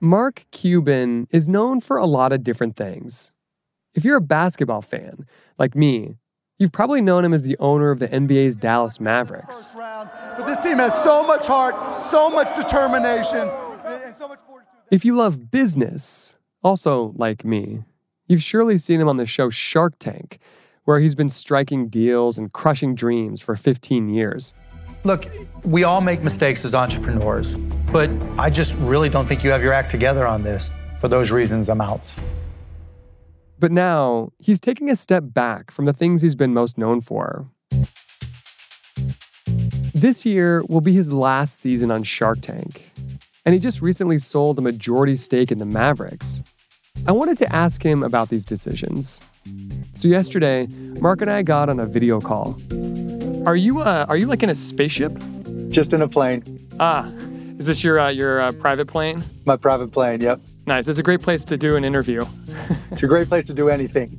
Mark Cuban is known for a lot of different things. If you're a basketball fan, like me, you've probably known him as the owner of the NBA's Dallas Mavericks. But this team has so much heart, so much determination, and so much fortitude. If you love business, also like me, you've surely seen him on the show Shark Tank, where he's been striking deals and crushing dreams for 15 years. Look, we all make mistakes as entrepreneurs, but I just really don't think you have your act together on this. For those reasons, I'm out. But now, he's taking a step back from the things he's been most known for. This year will be his last season on Shark Tank, and he just recently sold a majority stake in the Mavericks. I wanted to ask him about these decisions. So yesterday, Mark and I got on a video call. Are you like in a spaceship? Just in a plane. Is this your private plane? My private plane, yep. Nice. It's a great place to do an interview. It's a great place to do anything.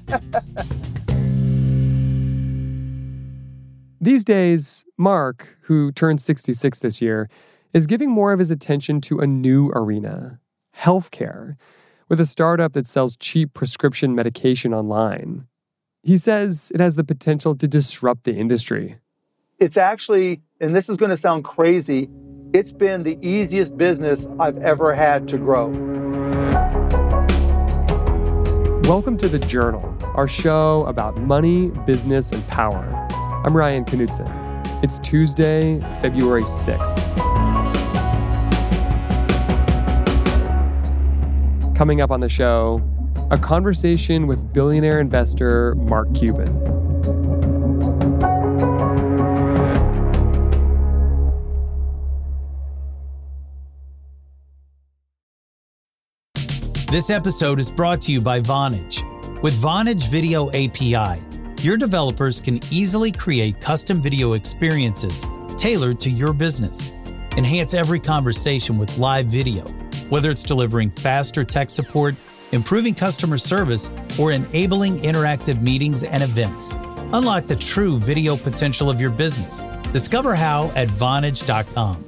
These days, Mark, who turned 66 this year, is giving more of his attention to a new arena, healthcare, with a startup that sells cheap prescription medication online. He says it has the potential to disrupt the industry. It's actually, and this is going to sound crazy, it's been the easiest business I've ever had to grow. Welcome to The Journal, our show about money, business, and power. I'm Ryan Knutson. It's Tuesday, February 6th. Coming up on the show, a conversation with billionaire investor Mark Cuban. This episode is brought to you by Vonage. With Vonage Video API, your developers can easily create custom video experiences tailored to your business. Enhance every conversation with live video, whether it's delivering faster tech support, improving customer service, or enabling interactive meetings and events. Unlock the true video potential of your business. Discover how at Vonage.com.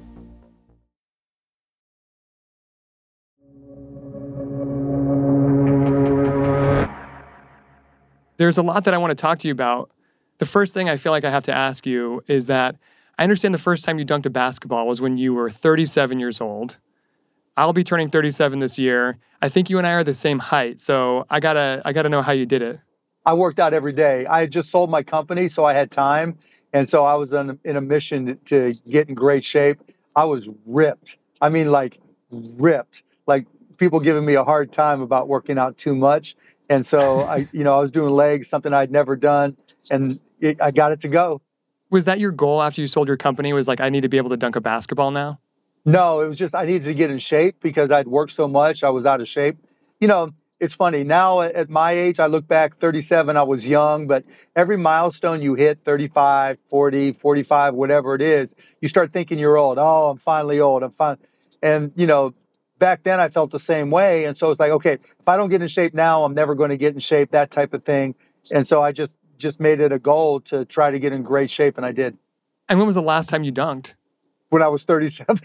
There's a lot that I want to talk to you about. The first thing I feel like I have to ask you is that I understand the first time you dunked a basketball was when you were 37 years old. I'll be turning 37 this year. I think you and I are the same height, so I gotta know how you did it. I worked out every day. I had just sold my company, so I had time. And so I was in a mission to get in great shape. I was ripped. I mean, like ripped. Like people giving me a hard time about working out too much. And so I was doing legs, something I'd never done, and I got it to go. Was that your goal after you sold your company? Was like, I need to be able to dunk a basketball now? No, it was just I needed to get in shape because I'd worked so much. I was out of shape. It's funny. Now at my age, I look back, 37, I was young, but every milestone you hit, 35, 40, 45, whatever it is, you start thinking you're old. Oh, I'm finally old. I'm fine. And, back then I felt the same way. And so it's like, okay, if I don't get in shape now, I'm never going to get in shape, that type of thing. And so I just made it a goal to try to get in great shape, and I did. And when was the last time you dunked? When I was 37.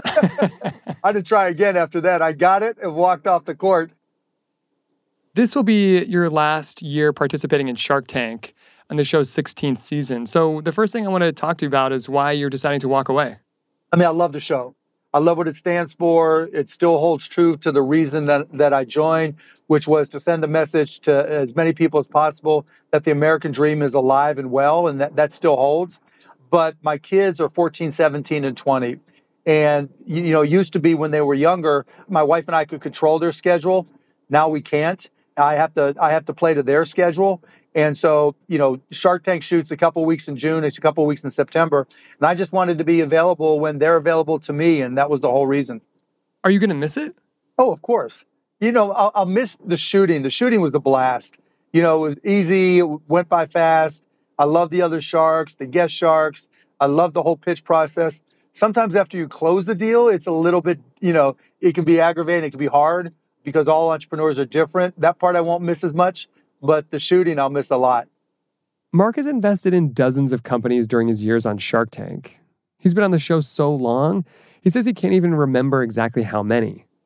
I had to try again after that. I got it and walked off the court. This will be your last year participating in Shark Tank on the show's 16th season. So the first thing I want to talk to you about is why you're deciding to walk away. I mean, I love the show. I love what it stands for. It still holds true to the reason that I joined, which was to send a message to as many people as possible that the American dream is alive and well, and that still holds. But my kids are 14, 17, and 20. And, used to be when they were younger, my wife and I could control their schedule. Now we can't. I have to play to their schedule. And so, Shark Tank shoots a couple weeks in June, it's a couple weeks in September. And I just wanted to be available when they're available to me. And that was the whole reason. Are you going to miss it? Oh, of course. I'll miss the shooting. The shooting was a blast. It was easy. It went by fast. I love the other sharks, the guest sharks. I love the whole pitch process. Sometimes after you close the deal, it's a little bit, it can be aggravating. It can be hard because all entrepreneurs are different. That part I won't miss as much. But the shooting, I'll miss a lot. Mark has invested in dozens of companies during his years on Shark Tank. He's been on the show so long, he says he can't even remember exactly how many.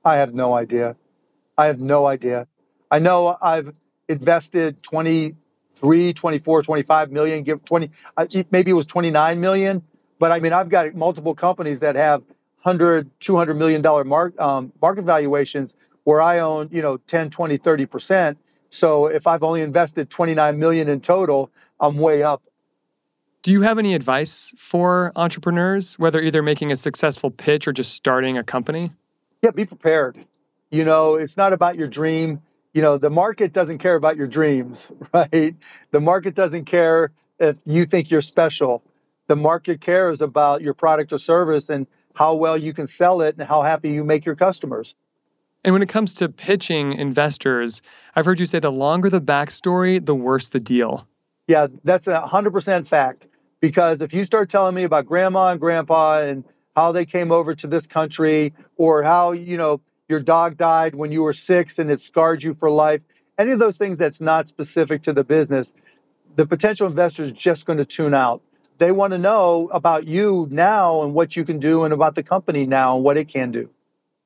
I have no idea. I have no idea. I know I've invested 23, 24, 25 million, give 20, maybe it was 29 million. But I mean, I've got multiple companies that have 100, $200 million market valuations where I own, 10, 20, 30%. So if I've only invested 29 million in total, I'm way up. Do you have any advice for entrepreneurs, whether either making a successful pitch or just starting a company? Yeah, be prepared. It's not about your dream. The market doesn't care about your dreams, right? The market doesn't care if you think you're special. The market cares about your product or service and how well you can sell it and how happy you make your customers. And when it comes to pitching investors, I've heard you say the longer the backstory, the worse the deal. Yeah, that's 100% fact. Because if you start telling me about grandma and grandpa and how they came over to this country, or how, your dog died when you were 6 and it scarred you for life, any of those things that's not specific to the business, the potential investor is just going to tune out. They want to know about you now and what you can do, and about the company now and what it can do.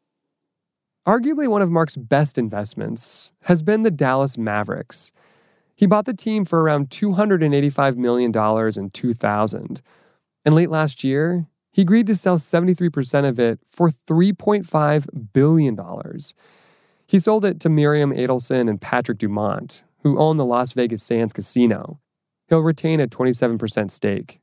Arguably one of Mark's best investments has been the Dallas Mavericks. He bought the team for around $285 million in 2000. And late last year, he agreed to sell 73% of it for $3.5 billion. He sold it to Miriam Adelson and Patrick Dumont, who own the Las Vegas Sands Casino. He'll retain a 27% stake.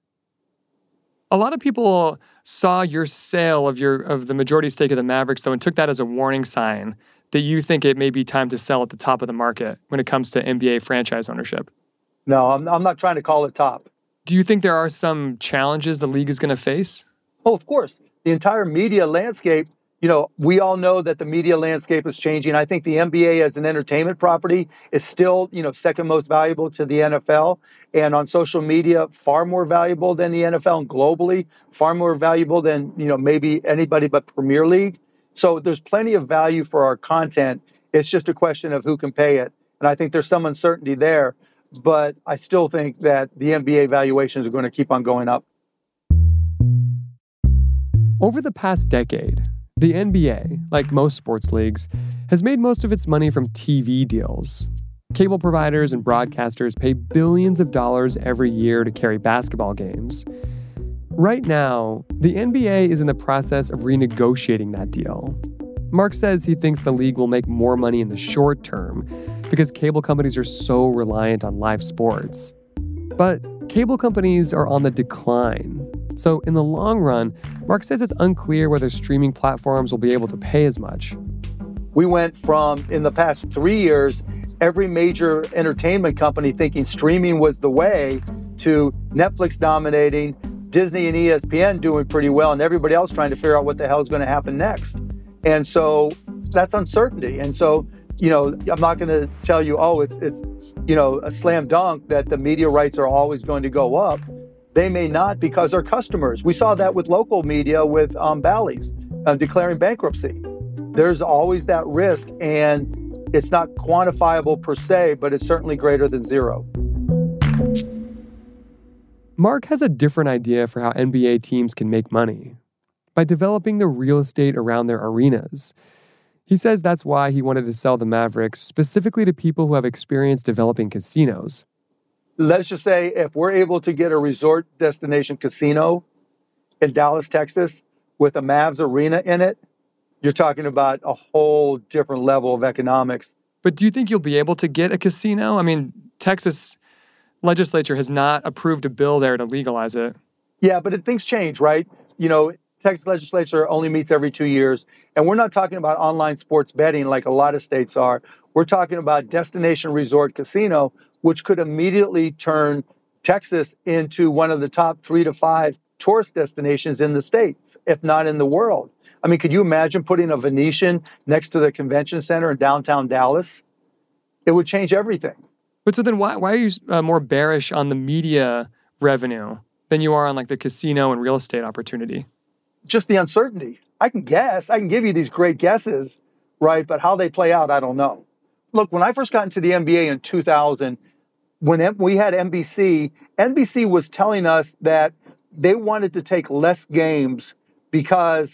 A lot of people saw your sale of the majority stake of the Mavericks, though, and took that as a warning sign that you think it may be time to sell at the top of the market when it comes to NBA franchise ownership. No, I'm not trying to call it top. Do you think there are some challenges the league is going to face? Oh, of course. The entire media landscape, we all know that the media landscape is changing. I think the NBA as an entertainment property is still, second most valuable to the NFL. And on social media, far more valuable than the NFL, and globally, far more valuable than, maybe anybody but Premier League. So there's plenty of value for our content. It's just a question of who can pay it. And I think there's some uncertainty there. But I still think that the NBA valuations are going to keep on going up. Over the past decade, the NBA, like most sports leagues, has made most of its money from TV deals. Cable providers and broadcasters pay billions of dollars every year to carry basketball games. Right now, the NBA is in the process of renegotiating that deal. Mark says he thinks the league will make more money in the short term because cable companies are so reliant on live sports. But cable companies are on the decline. So in the long run, Mark says it's unclear whether streaming platforms will be able to pay as much. We went from, in the past 3 years, every major entertainment company thinking streaming was the way, to Netflix dominating, Disney and ESPN doing pretty well, and everybody else trying to figure out what the hell is going to happen next. And so that's uncertainty. And so, I'm not going to tell you, it's a slam dunk that the media rights are always going to go up. They may not, because they're customers. We saw that with local media with Bally's declaring bankruptcy. There's always that risk, and it's not quantifiable per se, but it's certainly greater than zero. Mark has a different idea for how NBA teams can make money, by developing the real estate around their arenas. He says that's why he wanted to sell the Mavericks specifically to people who have experience developing casinos. Let's just say if we're able to get a resort destination casino in Dallas, Texas, with a Mavs arena in it, you're talking about a whole different level of economics. But do you think you'll be able to get a casino? I mean, Texas legislature has not approved a bill there to legalize it. Yeah, but things change, right? Texas legislature only meets every 2 years. And we're not talking about online sports betting like a lot of states are. We're talking about destination resort casino, which could immediately turn Texas into one of the top 3 to 5 tourist destinations in the states, if not in the world. I mean, could you imagine putting a Venetian next to the convention center in downtown Dallas? It would change everything. But so then why are you more bearish on the media revenue than you are on like the casino and real estate opportunity? Just the uncertainty. I can guess. I can give you these great guesses, right? But how they play out, I don't know. Look, when I first got into the NBA in 2000, when we had NBC, NBC was telling us that they wanted to take less games because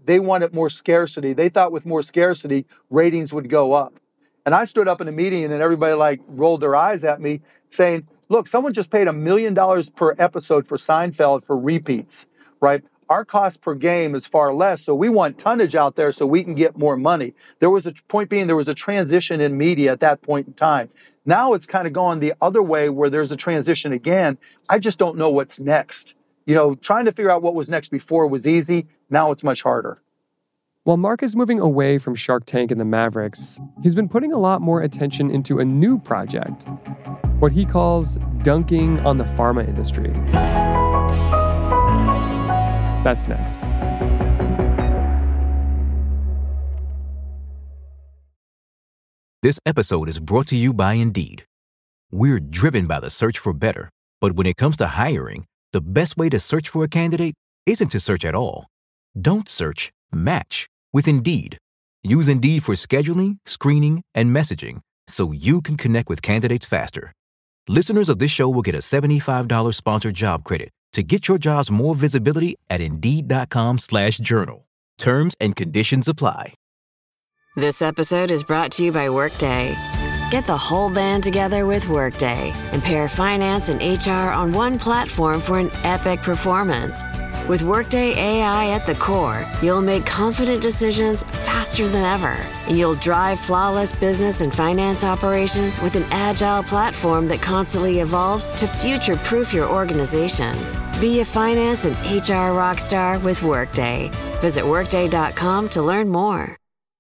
they wanted more scarcity. They thought with more scarcity, ratings would go up. And I stood up in a meeting and everybody like rolled their eyes at me saying, look, someone just paid $1 million per episode for Seinfeld for repeats, right? Our cost per game is far less, so we want tonnage out there so we can get more money. There was a point being there was a transition in media at that point in time. Now it's kind of going the other way where there's a transition again. I just don't know what's next. You know, trying to figure out what was next before was easy. Now it's much harder. While Mark is moving away from Shark Tank and the Mavericks, he's been putting a lot more attention into a new project, what he calls dunking on the pharma industry. That's next. This episode is brought to you by Indeed. We're driven by the search for better, but when it comes to hiring, the best way to search for a candidate isn't to search at all. Don't search, match with Indeed. Use Indeed for scheduling, screening, and messaging so you can connect with candidates faster. Listeners of this show will get a $75 sponsored job credit to get your jobs more visibility at Indeed.com/journal. Terms and conditions apply. This episode is brought to you by Workday. Get the whole band together with Workday and pair finance and HR on one platform for an epic performance. With Workday AI at the core, you'll make confident decisions faster than ever. And you'll drive flawless business and finance operations with an agile platform that constantly evolves to future-proof your organization. Be a finance and HR rockstar with Workday. Visit Workday.com to learn more.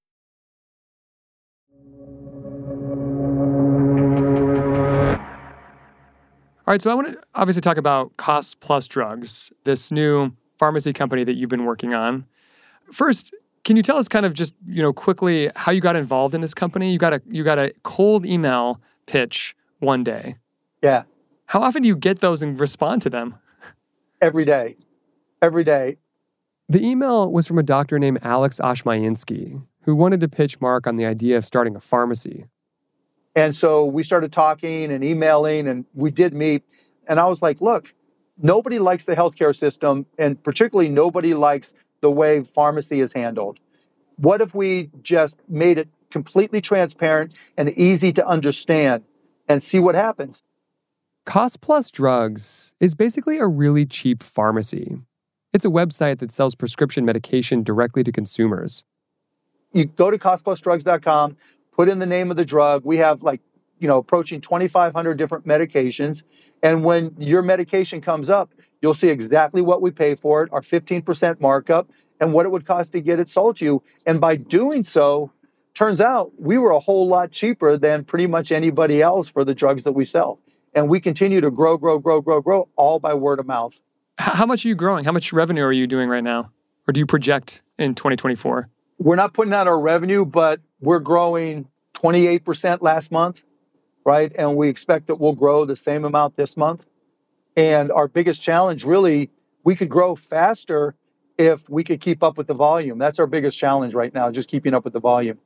All right, so I want to obviously talk about Cost Plus Drugs, this new pharmacy company that you've been working on. First, can you tell us kind of just, quickly how you got involved in this company? You got a cold email pitch one day. Yeah. How often do you get those and respond to them? Every day. Every day. The email was from a doctor named Alex Oshmyansky, who wanted to pitch Mark on the idea of starting a pharmacy. And so we started talking and emailing, and we did meet. And I was like, look, nobody likes the healthcare system, and particularly nobody likes the way pharmacy is handled. What if we just made it completely transparent and easy to understand and see what happens? Cost Plus Drugs is basically a really cheap pharmacy. It's a website that sells prescription medication directly to consumers. You go to costplusdrugs.com, put in the name of the drug. We have approaching 2,500 different medications. And when your medication comes up, you'll see exactly what we pay for it, our 15% markup, and what it would cost to get it sold to you. And by doing so, turns out we were a whole lot cheaper than pretty much anybody else for the drugs that we sell. And we continue to grow, all by word of mouth. How much are you growing? How much revenue are you doing right now? Or do you project in 2024? We're not putting out our revenue, but we're growing 28% last month, right? And we expect that we'll grow the same amount this month. And our biggest challenge, really, we could grow faster if we could keep up with the volume. That's our biggest challenge right now, just keeping up with the volume.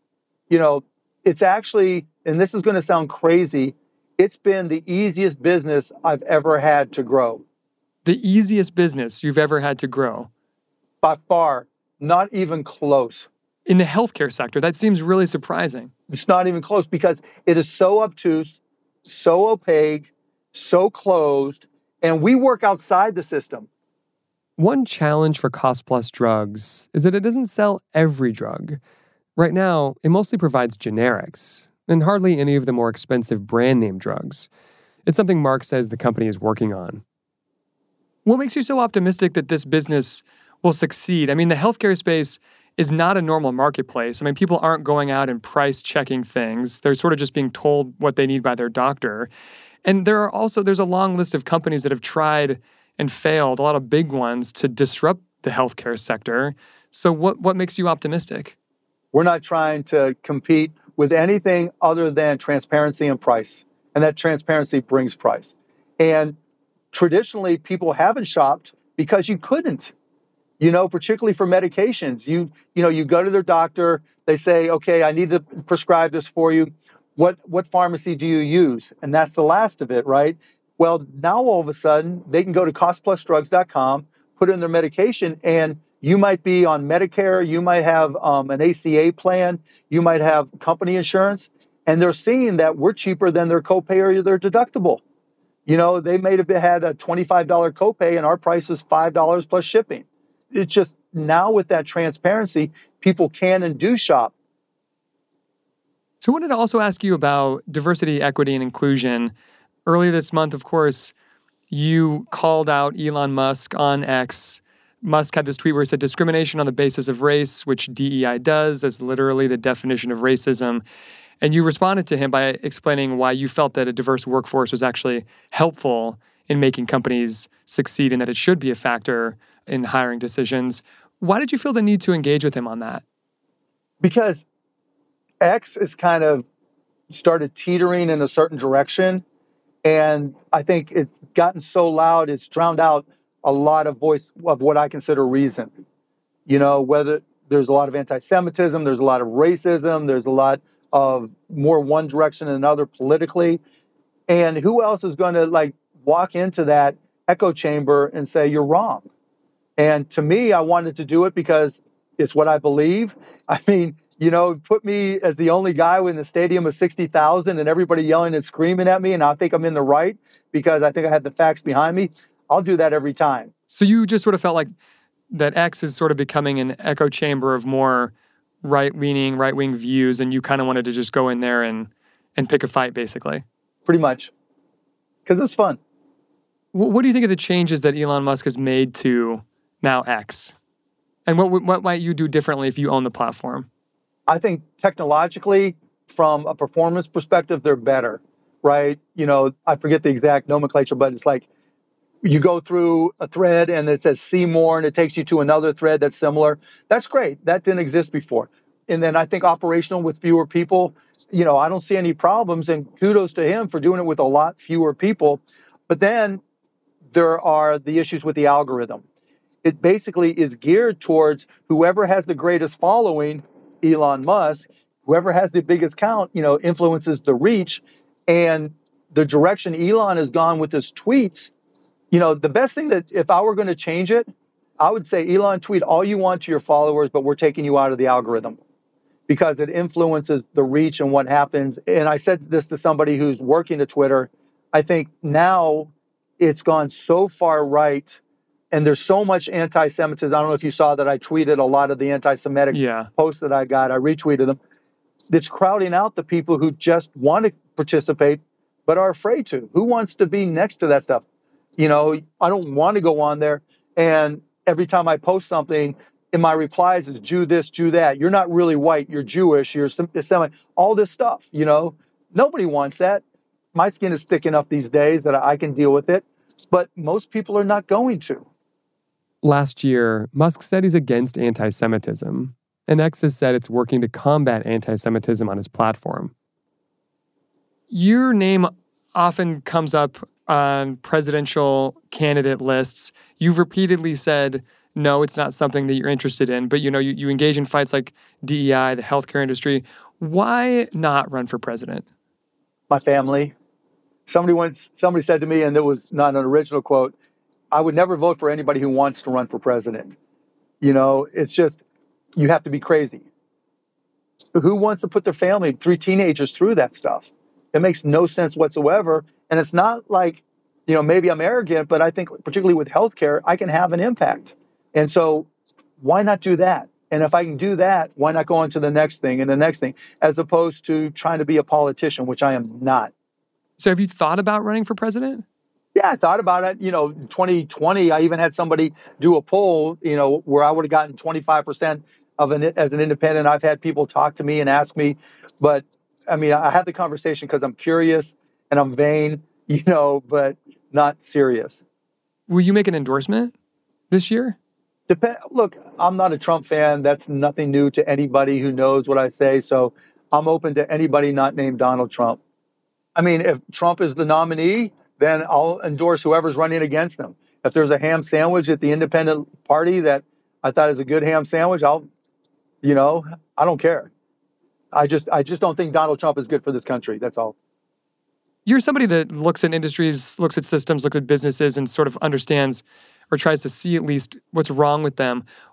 It's actually, and this is going to sound crazy, it's been the easiest business I've ever had to grow. The easiest business you've ever had to grow? By far, not even close. In the healthcare sector, that seems really surprising. It's not even close because it is so obtuse, so opaque, so closed, and we work outside the system. One challenge for Cost Plus Drugs is that it doesn't sell every drug. Right now, it mostly provides generics, and hardly any of the more expensive brand name drugs. It's something Mark says the company is working on. What makes you so optimistic that this business will succeed? I mean, the healthcare space is not a normal marketplace. I mean, people aren't going out and price checking things. They're sort of just being told what they need by their doctor. And there's a long list of companies that have tried and failed, a lot of big ones, to disrupt the healthcare sector. So what makes you optimistic? We're not trying to compete with anything other than transparency and price. And that transparency brings price. And traditionally, people haven't shopped because you couldn't. Particularly for medications, you go to their doctor, they say, okay, I need to prescribe this for you. What pharmacy do you use? And that's the last of it, right? Well, now all of a sudden, they can go to costplusdrugs.com, put in their medication, and You might be on Medicare, you might have an ACA plan, you might have company insurance, and they're seeing that we're cheaper than their copay or their deductible. You know, they may have had a $25 copay and our price is $5 plus shipping. It's just now with that transparency, people can and do shop. So I wanted to also ask you about diversity, equity, and inclusion. Earlier this month, of course, you called out Elon Musk on X. Musk had this tweet where he said discrimination on the basis of race, which DEI does, is literally the definition of racism. And you responded to him by explaining why you felt that a diverse workforce was actually helpful in making companies succeed and that it should be a factor in hiring decisions. Why did you feel the need to engage with him on that? Because X is kind of started teetering in a certain direction. And I think it's gotten so loud, it's drowned out a lot of voice of what I consider reason. You know, whether there's a lot of anti-Semitism, there's a lot of racism, there's a lot of more one direction than another politically. And who else is going to walk into that echo chamber and say, you're wrong? And to me, I wanted to do it because it's what I believe. I mean, you know, put me as the only guy in the stadium of 60,000 and everybody yelling and screaming at me, and I think I'm in the right because I think I had the facts behind me. I'll do that every time. So you just sort of felt like that X is sort of becoming an echo chamber of more right-leaning, right-wing views, and you kind of wanted to just go in there and pick a fight, basically. Pretty much. Because it's fun. What do you think of the changes that Elon Musk has made to now X? And what might you do differently if you own the platform? I think technologically, from a performance perspective, they're better, right? You know, I forget the exact nomenclature, but it's like you go through a thread and it says see more and it takes you to another thread that's similar. That's great. That didn't exist before. And then I think operational with fewer people, you know, I don't see any problems, and kudos to him for doing it with a lot fewer people. But then there are the issues with the algorithm. It basically is geared towards whoever has the greatest following, Elon Musk, whoever has the biggest count, you know, influences the reach. And the direction Elon has gone with his tweets, you know, the best thing that if I were going to change it, I would say, Elon, tweet all you want to your followers, but we're taking you out of the algorithm because it influences the reach and what happens. And I said this to somebody who's working at Twitter. I think now it's gone so far right. And there's so much anti-Semitism. I don't know if you saw that I tweeted a lot of the anti-Semitic posts that I got. I retweeted them. It's crowding out the people who just want to participate but are afraid to. Who wants to be next to that stuff? You know, I don't want to go on there. And every time I post something, in my replies is Jew this, Jew that. You're not really white. You're Jewish. You're Semitic. All this stuff, you know. Nobody wants that. My skin is thick enough these days that I can deal with it. But most people are not going to. Last year, Musk said he's against anti-Semitism, and X has said it's working to combat anti-Semitism on his platform. Your name often comes up on presidential candidate lists. You've repeatedly said, no, it's not something that you're interested in, but you engage in fights like DEI, the healthcare industry. Why not run for president? My family. Somebody said to me, and it was not an original quote, I would never vote for anybody who wants to run for president. You know, it's just, you have to be crazy. Who wants to put their family, 3 teenagers, through that stuff? It makes no sense whatsoever. And it's not like, you know, maybe I'm arrogant, but I think particularly with healthcare, I can have an impact. And so why not do that? And if I can do that, why not go on to the next thing and the next thing, as opposed to trying to be a politician, which I am not. So have you thought about running for president? Yeah, I thought about it. You know, 2020, I even had somebody do a poll, you know, where I would have gotten 25% as an independent. I've had people talk to me and ask me, but I mean, I had the conversation because I'm curious and I'm vain, you know, but not serious. Will you make an endorsement this year? Look, I'm not a Trump fan. That's nothing new to anybody who knows what I say. So I'm open to anybody not named Donald Trump. I mean, if Trump is the nominee, then I'll endorse whoever's running against them. If there's a ham sandwich at the independent party that I thought is a good ham sandwich, I don't care. I just don't think Donald Trump is good for this country. That's all. You're somebody that looks at industries, looks at systems, looks at businesses, and sort of understands or tries to see at least what's wrong with them.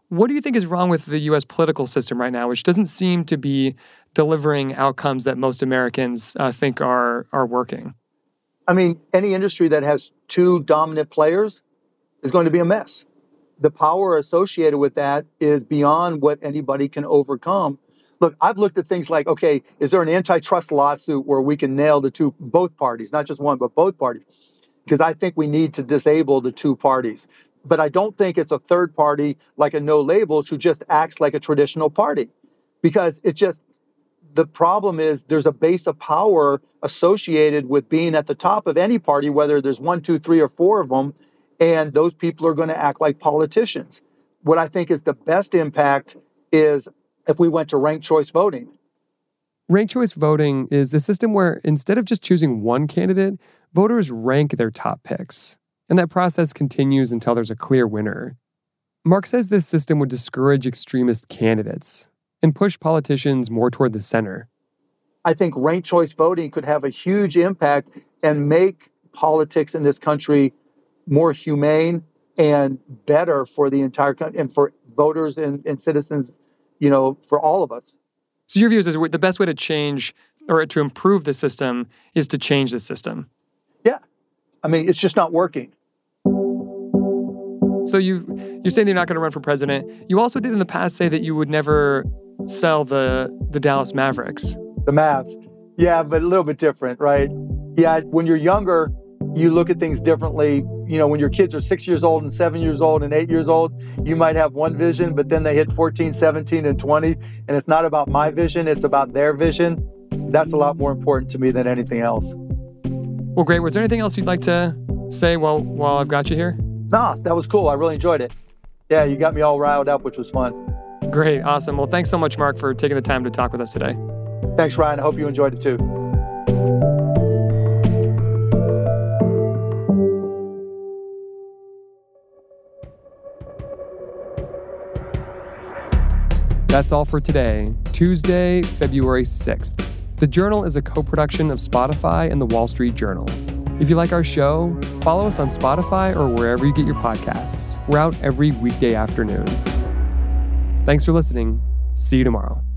What do you think is wrong with the U.S. political system right now, which doesn't seem to be delivering outcomes that most Americans think are working? I mean, any industry that has two dominant players is going to be a mess. The power associated with that is beyond what anybody can overcome. Look, I've looked at things like, okay, is there an antitrust lawsuit where we can nail both parties, not just one, but both parties? Because I think we need to disable the two parties. But I don't think it's a third party like a No Labels who just acts like a traditional party. Because the problem is there's a base of power associated with being at the top of any party, whether there's 1, 2, 3, or 4 of them, and those people are going to act like politicians. What I think is the best impact is if we went to ranked choice voting. Ranked choice voting is a system where instead of just choosing one candidate, voters rank their top picks. And that process continues until there's a clear winner. Mark says this system would discourage extremist candidates and push politicians more toward the center. I think ranked choice voting could have a huge impact and make politics in this country more humane and better for the entire country and for voters and citizens, for all of us. So your view is the best way to change or to improve the system is to change the system? Yeah. I mean, it's just not working. So you're saying you're not going to run for president. You also did in the past say that you would never sell the Dallas Mavericks. The Mavs. Yeah, but a little bit different, right? Yeah, when you're younger, you look at things differently. When your kids are 6 years old and 7 years old and 8 years old, you might have one vision, but then they hit 14, 17, and 20, and it's not about my vision, it's about their vision. That's a lot more important to me than anything else. Well, great. Was there anything else you'd like to say while I've got you here? No, that was cool. I really enjoyed it. Yeah, you got me all riled up, which was fun. Great. Awesome. Well, thanks so much, Mark, for taking the time to talk with us today. Thanks, Ryan. I hope you enjoyed it too. That's all for today, Tuesday, February 6th. The Journal is a co-production of Spotify and The Wall Street Journal. If you like our show, follow us on Spotify or wherever you get your podcasts. We're out every weekday afternoon. Thanks for listening. See you tomorrow.